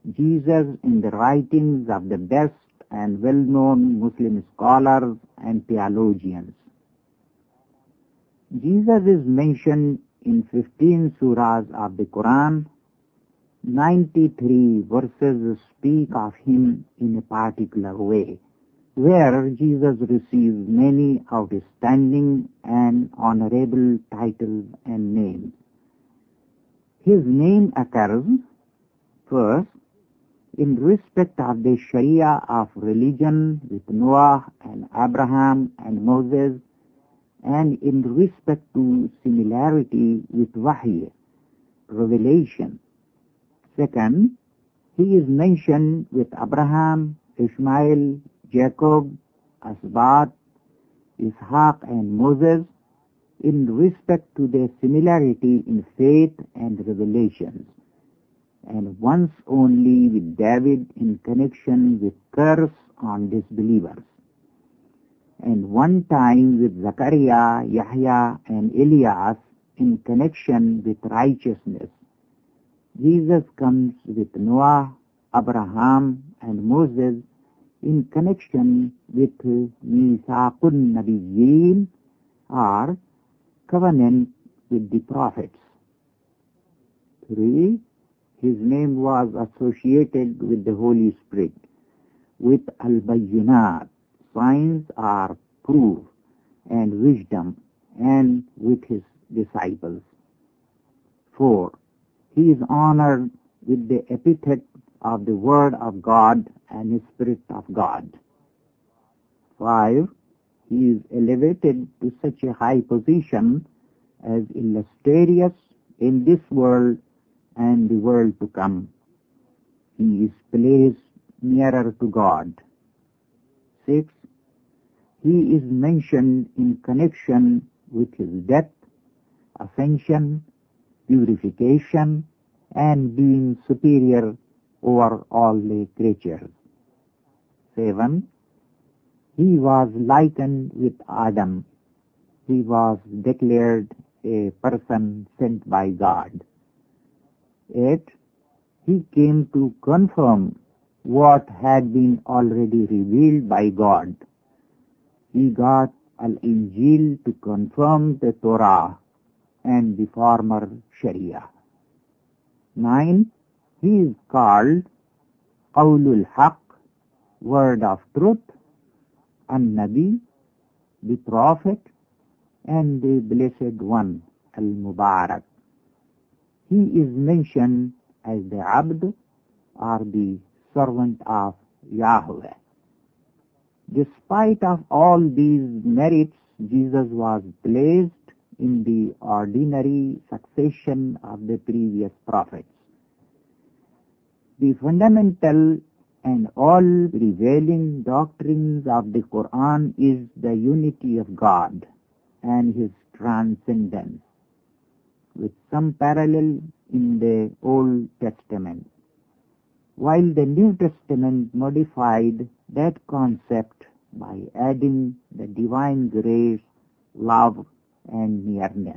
Jesus in the writings of the best and well-known Muslim scholars and theologians. Jesus is mentioned in 15 surahs of the Quran. 93 verses speak of him in a particular way, where Jesus receives many outstanding and honorable titles and names. His name occurs first in respect of the Sharia of religion with Noah and Abraham and Moses, and in respect to similarity with Wahy, revelation. Second, he is mentioned with Abraham, Ishmael, Jacob, Asbat, Ishaq and Moses in respect to their similarity in faith and revelations, and once only with David in connection with curse on disbelievers, and one time with Zachariah, Yahya and Elias in connection with righteousness. Jesus comes with Noah, Abraham and Moses in connection with Mithaqun Nabiyyin, or covenant with the prophets. 3. His name was associated with the Holy Spirit, with Al-Bayyinat, signs are proof, and wisdom, and with his disciples. 4. He is honored with the epithet of the Word of God and the Spirit of God. 5. He is elevated to such a high position as illustrious in this world and the world to come. He is placed nearer to God. 6. He is mentioned in connection with his death, ascension, purification, and being superior over all the creatures. 7. He was likened with Adam. He was declared a person sent by God. 8. He came to confirm what had been already revealed by God. He got Al-Injil to confirm the Torah and the former Sharia. 9. He is called Qawlul Haq, word of truth, An-Nabi, the Prophet, and the Blessed One, Al-Mubarak. He is mentioned as the Abd, or the servant of Yahweh. Despite of all these merits, Jesus was placed in the ordinary succession of the previous prophets. The fundamental and all prevailing doctrines of the Quran is the unity of God and His transcendence, with some parallel in the Old Testament, while the New Testament modified that concept by adding the divine grace, love, and nearness.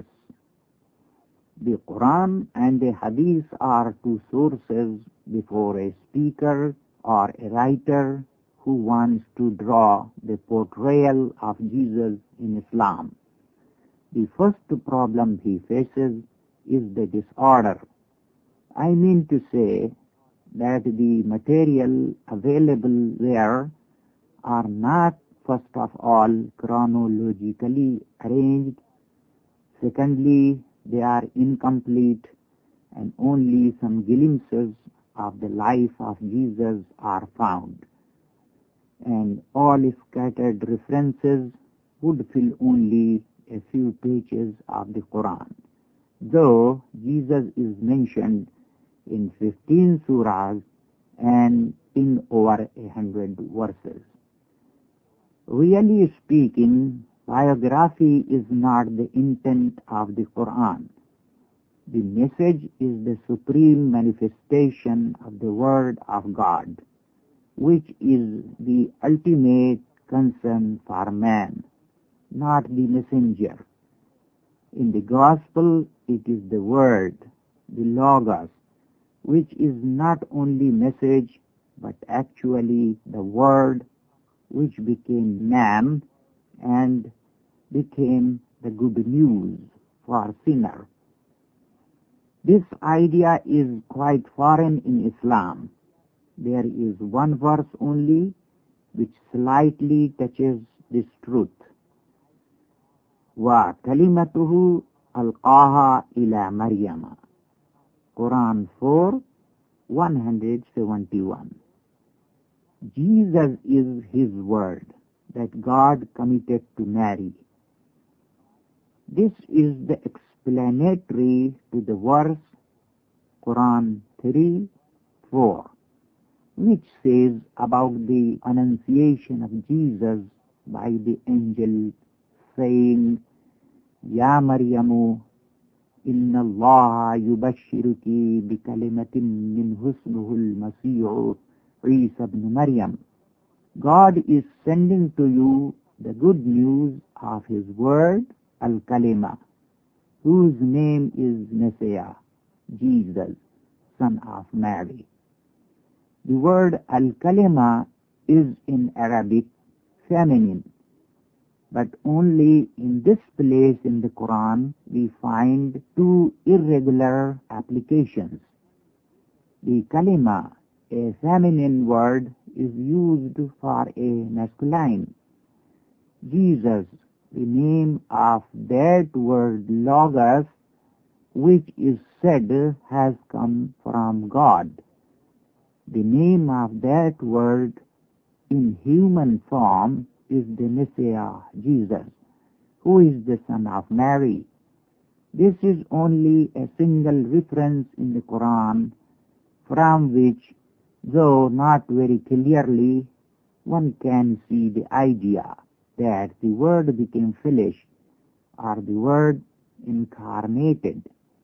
The Quran and the Hadith are two sources before a speaker or a writer who wants to draw the portrayal of Jesus in Islam. The first problem he faces is the disorder. I mean to say that the material available there are not, first of all, chronologically arranged. Secondly, they are incomplete, and only some glimpses of the life of Jesus are found, and all scattered references would fill only a few pages of the Quran, though Jesus is mentioned in 15 surahs and in over 100 verses. Really speaking, biography is not the intent of the Quran. The message is the supreme manifestation of the Word of God, which is the ultimate concern for man, not the messenger. In the Gospel, it is the Word, the Logos, which is not only message but actually the Word which became man and became the good news for sinner. This idea is quite foreign in Islam. There is one verse only which slightly touches this truth. وَكَلِمَتُهُ أَلْقَاهَا إِلَى مَرْيَمَ. Quran 4, 171. Jesus is his word that God committed to Mary. This is the explanatory to the verse Quran 3, 4, which says about the annunciation of Jesus by the angel saying, Ya Maryamu, inna Allah yubashiruki bi kalimatin min husnuhul masi'u Isa ibn Maryam. God is sending to you the good news of his word, Al-Kalima, whose name is Messiah, Jesus, son of Mary. The word Al-Kalima is in Arabic feminine, but only in this place in the Quran we find two irregular applications. The Kalima, a feminine word, is used for a masculine. Jesus, the name of that word Logos, which is said has come from God. The name of that word in human form is the Messiah, Jesus, who is the son of Mary. This is only a single reference in the Quran from which, though not very clearly, one can see the idea that the Word became flesh, or the Word incarnated.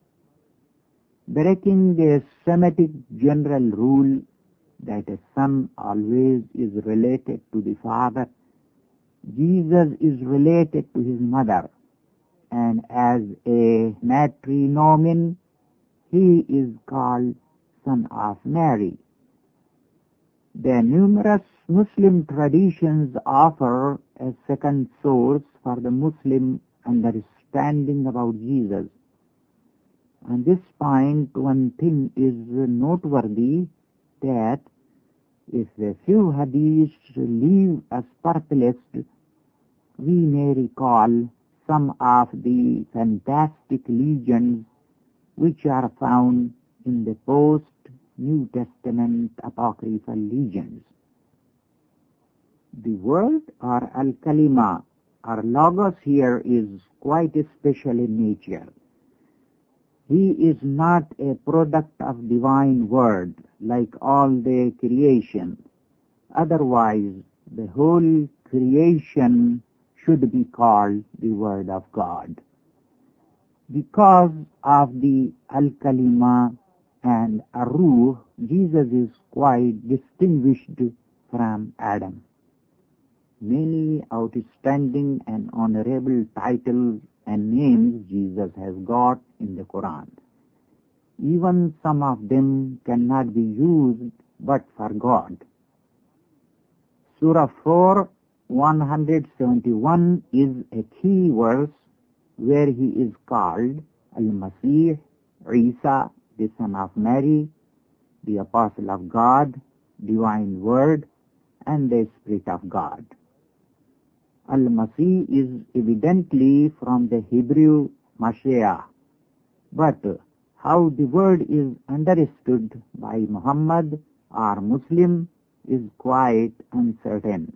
Breaking the Semitic general rule that a son always is related to the father, Jesus is related to his mother, and as a matrinomen, he is called son of Mary. The numerous Muslim traditions offer a second source for the Muslim understanding about Jesus. On this point, one thing is noteworthy, that if a few hadiths leave us perplexed, we may recall some of the fantastic legends which are found in the post-New Testament apocryphal legends. The word or Al-Kalima or Logos here is quite special in nature. He is not a product of divine word like all the creation. Otherwise, the whole creation should be called the Word of God. Because of the Al-Kalima and Ar-Ruh, Jesus is quite distinguished from Adam. Many outstanding and honorable titles and names Jesus has got in the Quran. Even some of them cannot be used but for God. Surah 4, 171 is a key verse where he is called Al-Masih, Isa, the son of Mary, the apostle of God, divine word, and the Spirit of God. Al-Masih is evidently from the Hebrew Mashiach, but how the word is understood by Muhammad or Muslim is quite uncertain.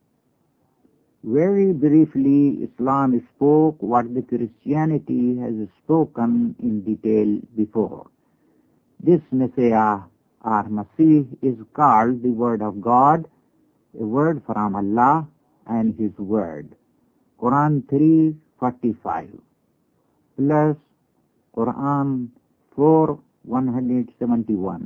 Very briefly, Islam spoke what the Christianity has spoken in detail before. This Messiah or Masih is called the Word of God, a word from Allah and His Word. Quran 3:45 plus Quran 4:171.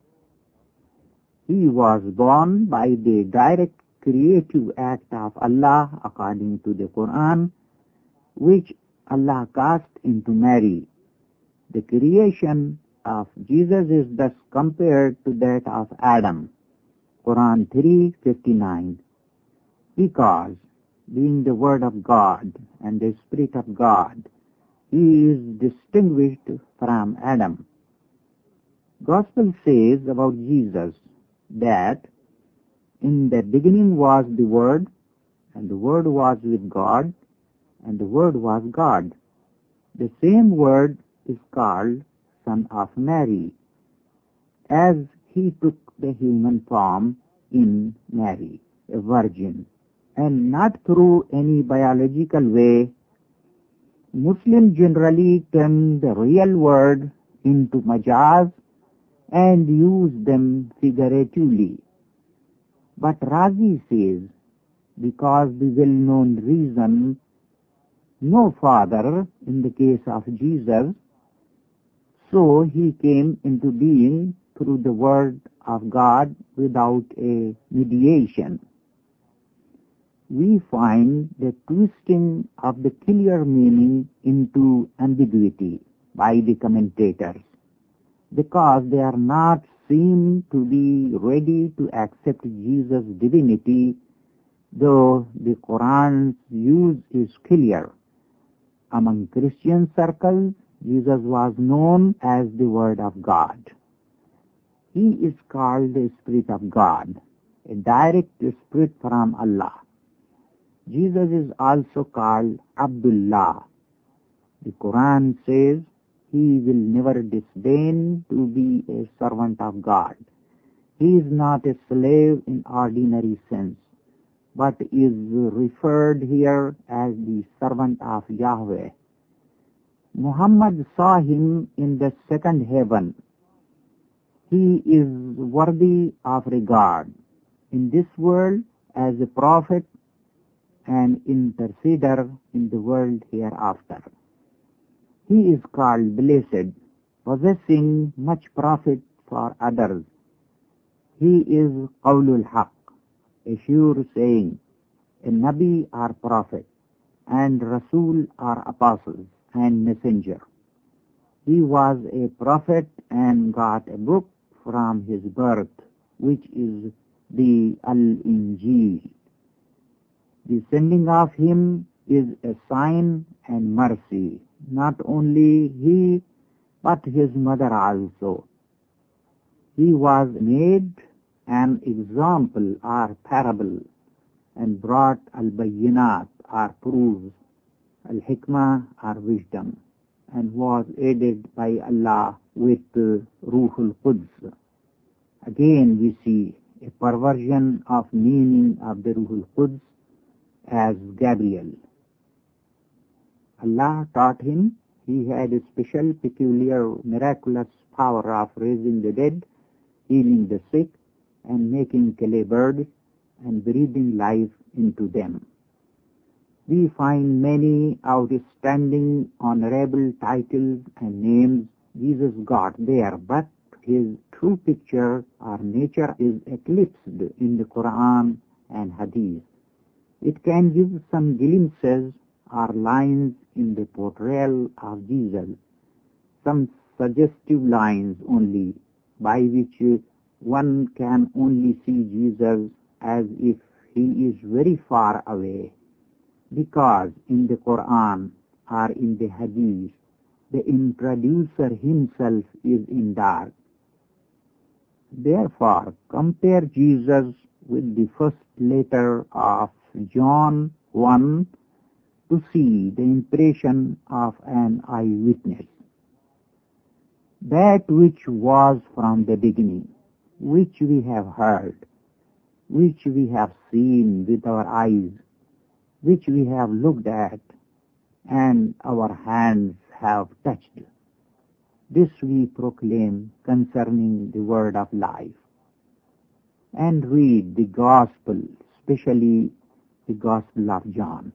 He was born by the direct creative act of Allah according to the Quran, which Allah cast into Mary. The creation of Jesus is thus compared to that of Adam. Quran 3:59. Because, being the Word of God and the Spirit of God, he is distinguished from Adam. Gospel says about Jesus that in the beginning was the Word, and the Word was with God, and the Word was God. The same Word is called Son of Mary, as he took the human form in Mary, a virgin, and not through any biological way. Muslims generally turn the real word into majaz and use them figuratively. But Razi says, because the well-known reason, no father in the case of Jesus, so he came into being through the Word of God without a mediation. We find the twisting of the clear meaning into ambiguity by the commentators, because they are not seen to be ready to accept Jesus' divinity, though the Quran's use is clear. Among Christian circles, Jesus was known as the Word of God. He is called the Spirit of God, a direct spirit from Allah. Jesus is also called Abdullah. The Quran says he will never disdain to be a servant of God. He is not a slave in ordinary sense, but is referred here as the servant of Yahweh. Muhammad saw him in the second heaven. He is worthy of regard in this world as a prophet and interceder in the world hereafter. He is called blessed, possessing much profit for others. He is Qawlul Haq, a sure saying, a Nabi or prophet, and Rasul or apostle and messenger. He was a prophet and got a book from his birth, which is the Al-Injil. The sending of him is a sign and mercy, not only he, but his mother also. He was made an example or parable, and brought al-bayyinat or proofs, al-hikmah or wisdom, and was aided by Allah with Ruhul Quds. Again we see a perversion of meaning of the Ruhul Quds as Gabriel. Allah taught him he had a special, peculiar, miraculous power of raising the dead, healing the sick, and making clay birds and breathing life into them. We find many outstanding, honorable titles and names Jesus got there, but his true picture or nature is eclipsed in the Quran and Hadith. It can give some glimpses or lines in the portrayal of Jesus, some suggestive lines only, by which one can only see Jesus as if he is very far away, because in the Quran or in the Hadith, the introducer himself is in dark. Therefore, compare Jesus with the first letter of John 1 to see the impression of an eyewitness. That which was from the beginning, which we have heard, which we have seen with our eyes, which we have looked at, and our hands have touched. This we proclaim concerning the word of life. And read the Gospel, especially the Gospel of John.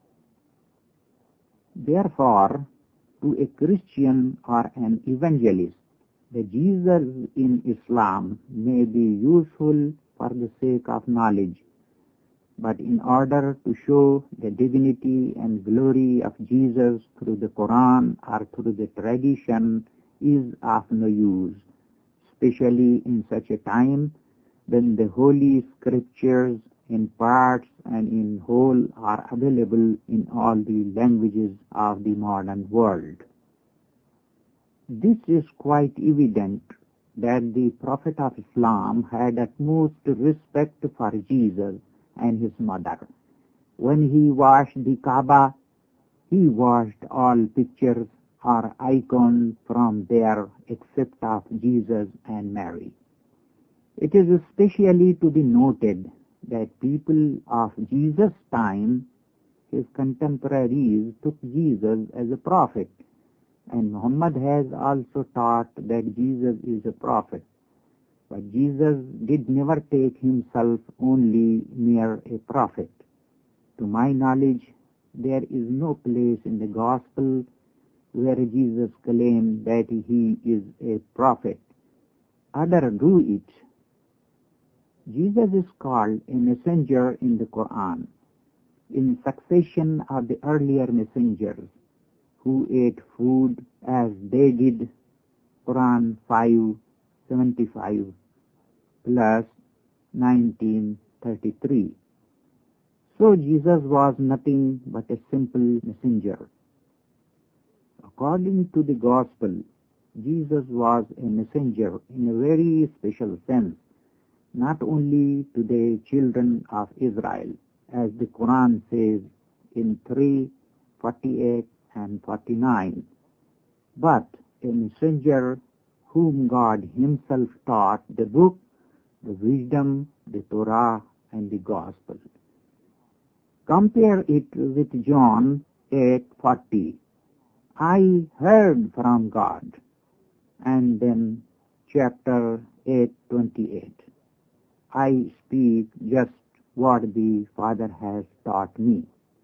Therefore, to a Christian or an evangelist, the Jesus in Islam may be useful for the sake of knowledge, but in order to show the divinity and glory of Jesus through the Quran or through the tradition is of no use, especially in such a time when the Holy Scriptures in parts and in whole are available in all the languages of the modern world. This is quite evident that the Prophet of Islam had utmost respect for Jesus and his mother. When he washed the Kaaba, he washed all pictures or icons from there except of Jesus and Mary. It is especially to be noted that people of Jesus' time, his contemporaries, took Jesus as a prophet, and Muhammad has also taught that Jesus is a prophet. But Jesus did never take himself only mere a prophet. To my knowledge, there is no place in the Gospel where Jesus claimed that he is a prophet. Others do it. Jesus is called a messenger in the Quran, in succession of the earlier messengers who ate food as they did. Quran 5:75 plus 19:33. So Jesus was nothing but a simple messenger. According to the Gospel, Jesus was a messenger in a very special sense, not only to the children of Israel, as the Quran says in 3:48 and 49, but a messenger whom God himself taught the book, the wisdom, the Torah, and the Gospel. Compare it with John 8:40. I heard from God. And then chapter 8:28. I speak just what the Father has taught me.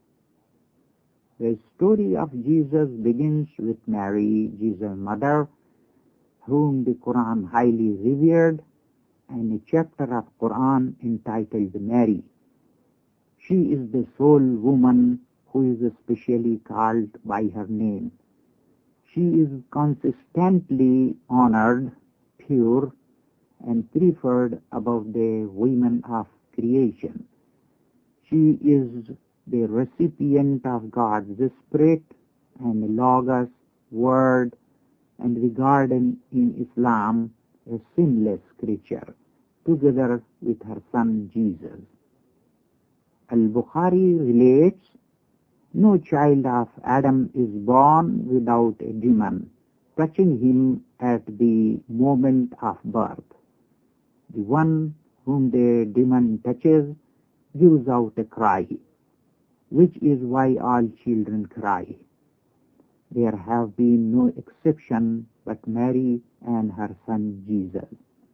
The story of Jesus begins with Mary, Jesus' mother, whom the Quran highly revered, and a chapter of Quran entitled Mary. She is the sole woman who is especially called by her name. She is consistently honored, pure, and preferred above the women of creation. She is the recipient of God's Spirit and Logos, Word, and regarded in Islam a sinless creature, together with her son Jesus. Al-Bukhari relates, no child of Adam is born without a demon touching him at the moment of birth. The one whom the demon touches gives out a cry, which is why all children cry. There have been no exception but Mary and her son Jesus.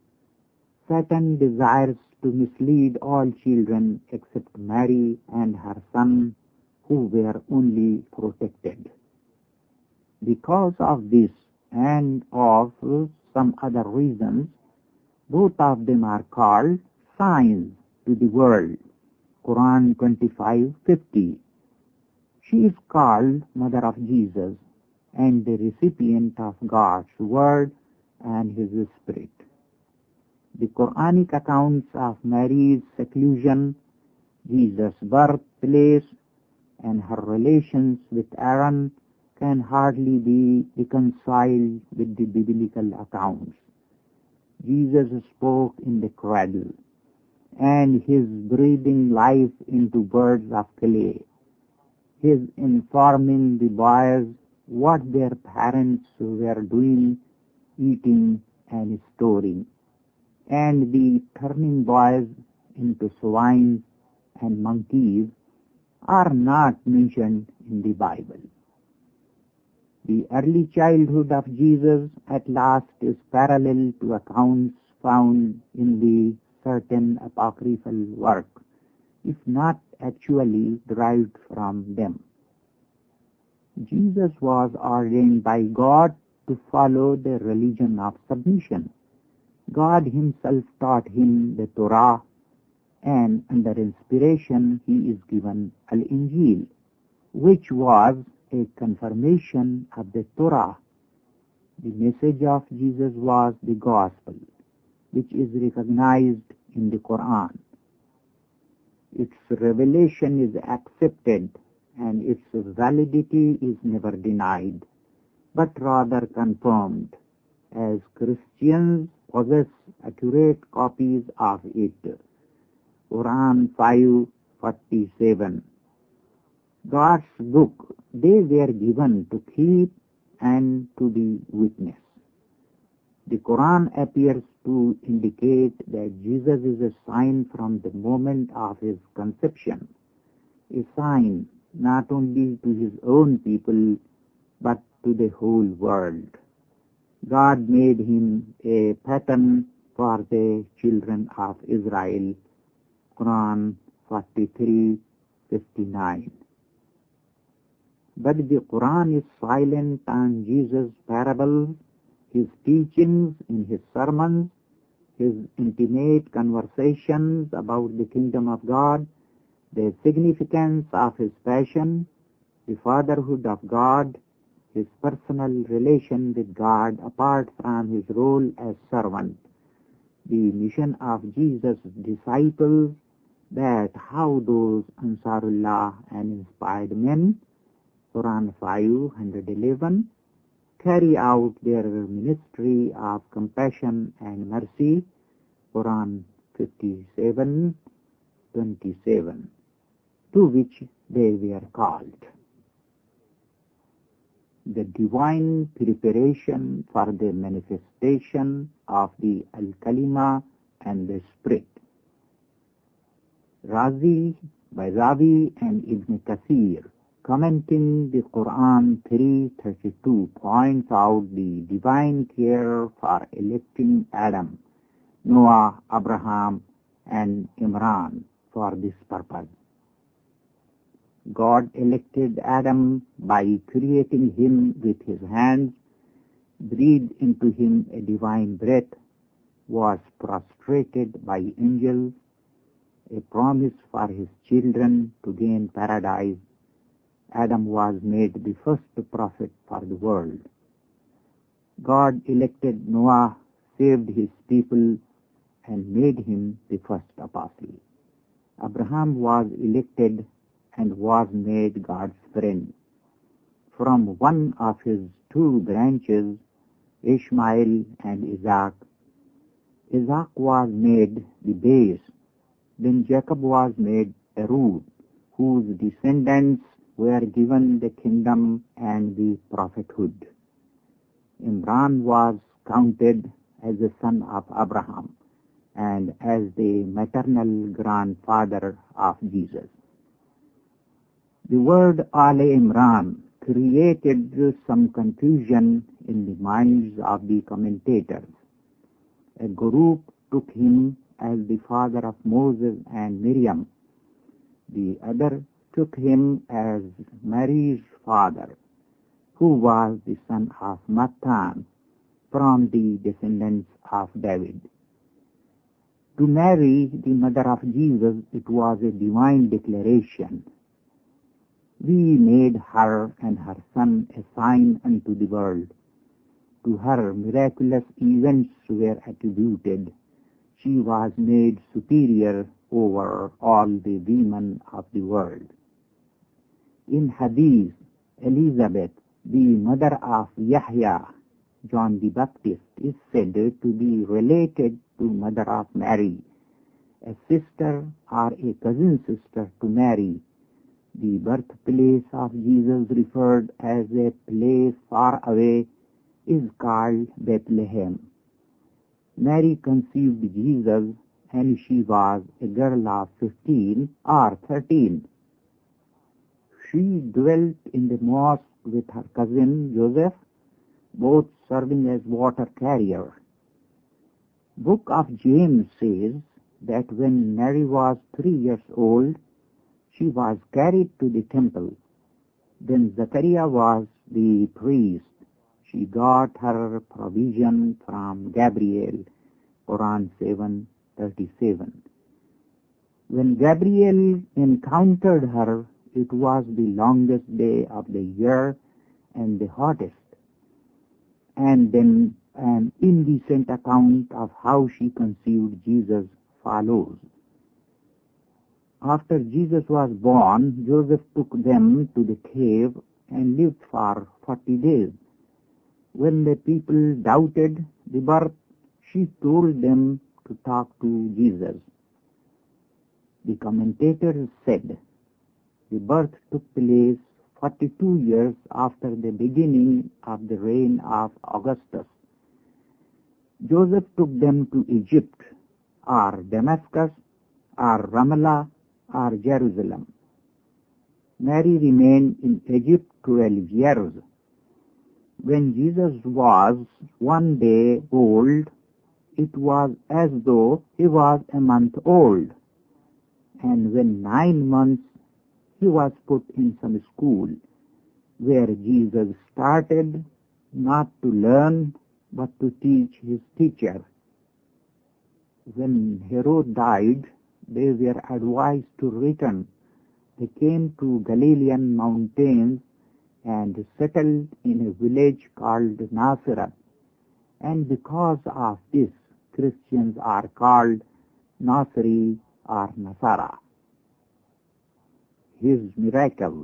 Satan desires to mislead all children except Mary and her son, who were only protected. Because of this and of some other reasons, both of them are called signs to the world. Quran 25:50. She is called Mother of Jesus and the recipient of God's Word and His Spirit. The Quranic accounts of Mary's seclusion, Jesus' birthplace, and her relations with Aaron can hardly be reconciled with the biblical accounts. Jesus spoke in the cradle, and his breathing life into birds of clay, his informing the boys what their parents were doing, eating and storing, and the turning boys into swine and monkeys are not mentioned in the Bible. The early childhood of Jesus at last is parallel to accounts found in the certain apocryphal work, if not actually derived from them. Jesus was ordained by God to follow the religion of submission. God himself taught him the Torah, and under inspiration he is given Al-Injil, which was a confirmation of the Torah. The message of Jesus was the gospel, which is recognized in the Quran. Its revelation is accepted and its validity is never denied, but rather confirmed, as Christians possess accurate copies of it. Quran 5:47. God's book, they were given to keep and to be witness. The Quran appears to indicate that Jesus is a sign from the moment of his conception, a sign not only to his own people but to the whole world. God made him a pattern for the children of Israel. Quran 43:59. But the Quran is silent on Jesus' parables, his teachings in his sermons, his intimate conversations about the kingdom of God, the significance of his passion, the fatherhood of God, his personal relation with God apart from his role as servant, the mission of Jesus' disciples, that how those Ansarullah and inspired men, Quran 5:111, carry out their ministry of compassion and mercy, Quran 57:27, to which they were called. The divine preparation for the manifestation of the Al-Kalima and the Spirit. Razi, Bayzavi and Ibn Kathir, commenting the Quran 3:32, points out the divine care for electing Adam, Noah, Abraham, and Imran for this purpose. God elected Adam by creating him with his hands, breathed into him a divine breath, was prostrated by angels, a promise for his children to gain paradise. Adam was made the first prophet for the world. God elected Noah, saved his people, and made him the first apostle. Abraham was elected and was made God's friend. From one of his two branches, Ishmael and Isaac, Isaac was made the base. Then Jacob was made a root, whose descendants were given the kingdom and the prophethood. Imran was counted as the son of Abraham and as the maternal grandfather of Jesus. The word Ali Imran created some confusion in the minds of the commentators. A group took him as the father of Moses and Miriam. The other took him as Mary's father, who was the son of Matan, from the descendants of David. To Mary, the mother of Jesus, it was a divine declaration. We made her and her son a sign unto the world. To her miraculous events were attributed. She was made superior over all the women of the world. In Hadith, Elizabeth, the mother of Yahya, John the Baptist, is said to be related to mother of Mary, a sister or a cousin sister to Mary. The birthplace of Jesus, referred as a place far away, is called Bethlehem. Mary conceived Jesus and she was a girl of 15 or 13. She dwelt in the mosque with her cousin Joseph, both serving as water carriers. Book of James says that when Mary was 3 years old, she was carried to the temple. Then Zachariah was the priest. She got her provision from Gabriel, Quran 7:37. When Gabriel encountered her, it was the longest day of the year and the hottest. and then an indecent account of how she conceived Jesus follows. After Jesus was born, Joseph took them to the cave and lived for 40 days. When the people doubted the birth, she told them to talk to Jesus. The commentators said the birth took place 42 years after the beginning of the reign of Augustus. Joseph took them to Egypt, or Damascus, or Ramallah, or Jerusalem. Mary remained in Egypt 12 years. When Jesus was 1 day old, it was as though he was a month old. And when 9 months, he was put in some school, where Jesus started not to learn, but to teach his teacher. When Herod died, they were advised to return. They came to Galilean mountains and settled in a village called Nazareth. And because of this, Christians are called Nazari or Nasara. His miracles.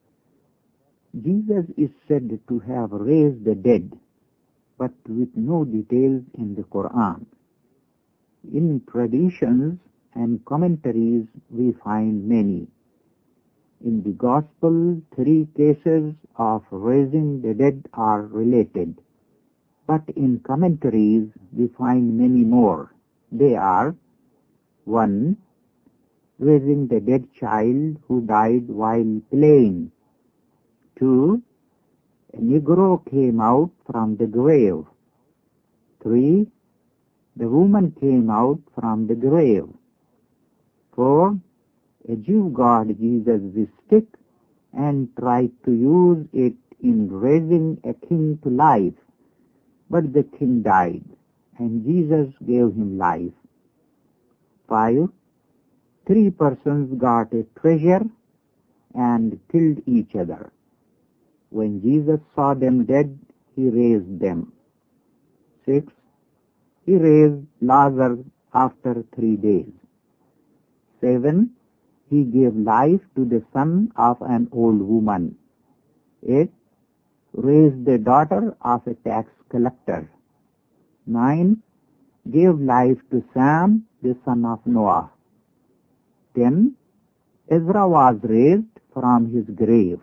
Jesus is said to have raised the dead, but with no details in the Quran. In traditions and commentaries we find many. In the Gospel, 3 cases of raising the dead are related, but in commentaries we find many more. They are: 1. Raising the dead child who died while playing. 2. A Negro came out from the grave. 3. The woman came out from the grave. 4. A Jew got Jesus' stick and tried to use it in raising a king to life, but the king died, and Jesus gave him life. 5. 3 persons got a treasure and killed each other. When Jesus saw them dead, he raised them. 6. He raised Lazarus after 3 days. 7. He gave life to the son of an old woman. 8. Raised the daughter of a tax collector. 9. Gave life to Sam, the son of Noah. 10. Ezra was raised from his grave.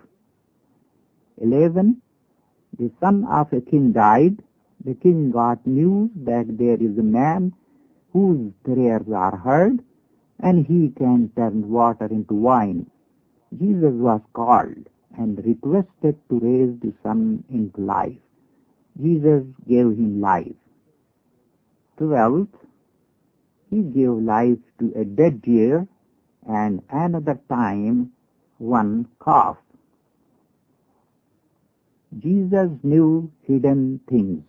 11. The son of a king died. The king got news that there is a man whose prayers are heard, and he can turn water into wine. Jesus was called and requested to raise the son into life. Jesus gave him life. 12. He gave life to a dead deer, and another time one calf. Jesus knew hidden things.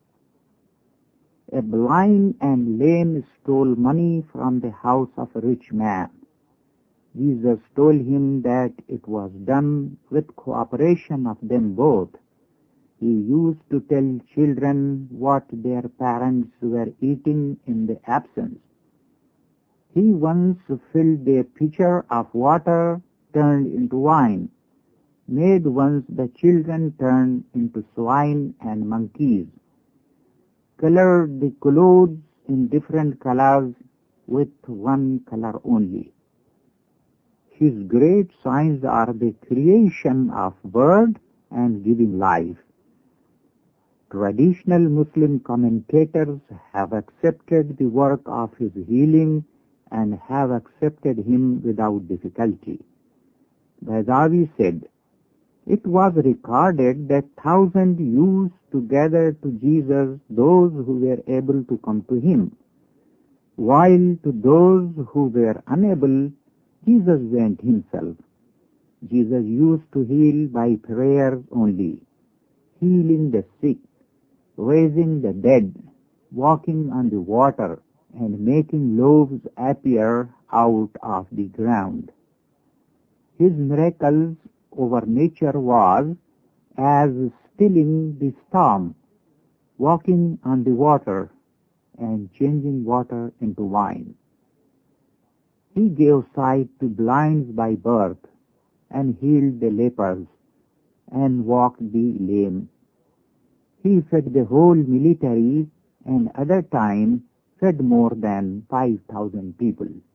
A blind and lame stole money from the house of a rich man. Jesus told him that it was done with cooperation of them both. He used to tell children what their parents were eating in the absence. He once filled a pitcher of water turned into wine, made once the children turn into swine and monkeys, colored the clothes in different colors with one color only. His great signs are the creation of bird and giving life. Traditional Muslim commentators have accepted the work of his healing and have accepted him without difficulty. Baizawi said, "It was recorded that 1,000 used to gather to Jesus those who were able to come to him, while to those who were unable, Jesus went himself." Jesus used to heal by prayers only, healing the sick, raising the dead, walking on the water, and making loaves appear out of the ground. His miracles over nature was as stilling the storm, walking on the water and changing water into wine. He gave sight to blinds by birth, and healed the lepers, and walked the lame. He fed the whole military, and other time fed more than 5,000 people.